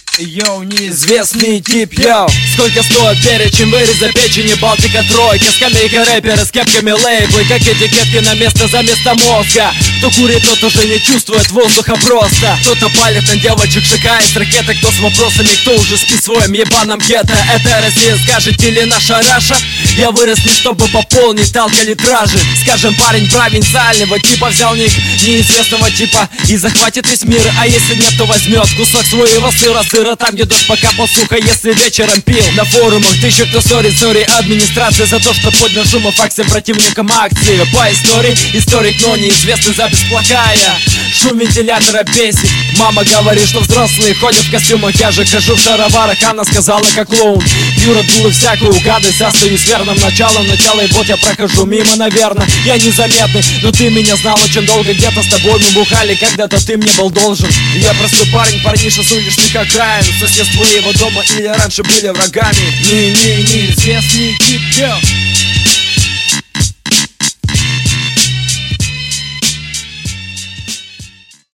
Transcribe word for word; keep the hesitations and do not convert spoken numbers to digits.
Йоу, неизвестный тип, йоу. Сколько стоит перечень выреза печени, Балтика тройка, скамейка рэперы с кепками лейблы, как этикетки на место за место мозга. Кто курит, тот уже не чувствует воздуха просто. Кто-то палит на девочек, шикает с ракеты, кто с вопросами, кто уже спит в своем ебаном гетто. Это Россия, скажете ли наша Раша? Я вырос не чтобы пополнить алкалитражи. Скажем, парень провинциального типа взял ник неизвестного типа и захватит весь мир. А если нет, то возьмет кусок своего сыра, сыра там, где дождь покапал, сука, если вечером пил. На форумах тысяча кто ссорит, сори администрация за то, что поднял шум о факсе противникам акции. По истории историк, но неизвестный, запись плохая. Шум вентилятора бесит. Мама говорит, что взрослые ходят в костюмах, я же хожу в шароварах. Она сказала, как клоун. Юра дулы всякую гадость, остаюсь верным началом начала. И вот я прохожу мимо, наверное, я незаметный. Но ты меня знал очень долго, где-то с тобой мы бухали, когда-то ты мне был должен. Я простой парень, парниша, судишь ты как Райан. Соседство его дома или раньше были врагами. Не-не, неизвестный тип,